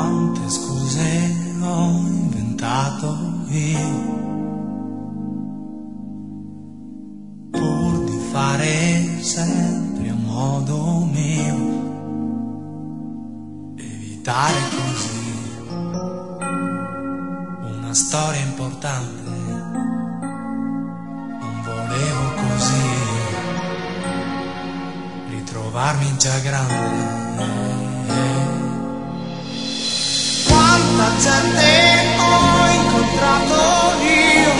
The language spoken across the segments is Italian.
Quante scuse ho inventato io pur di fare sempre a modo mio, evitare così una storia importante. Non volevo così ritrovarmi già grande. Quanta gente ho incontrato io,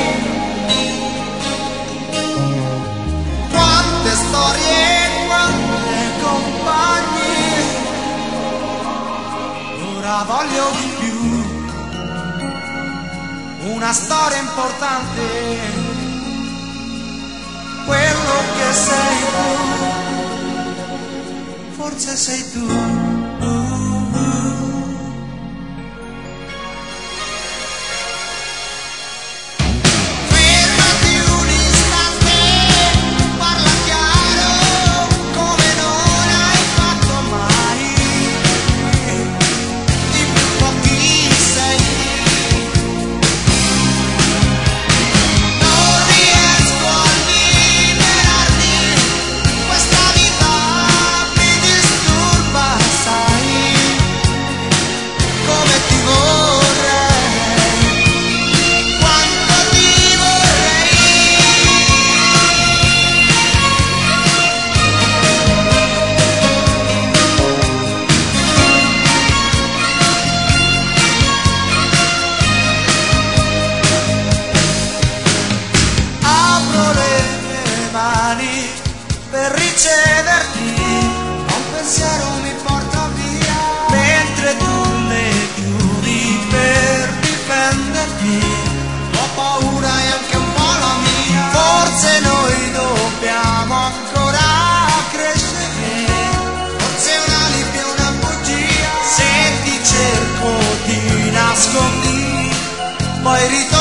quante storie, quante compagnie. Ora voglio di più, una storia importante, quello che sei tu, forse sei tu. Per ricederti, un pensiero mi porta via, mentre tu le chiudi per difenderti. Ho paura e anche un po' la mia, forse noi dobbiamo ancora crescere, forse un alibi e una bugia. Se ti cerco ti nascondi, poi ritorni.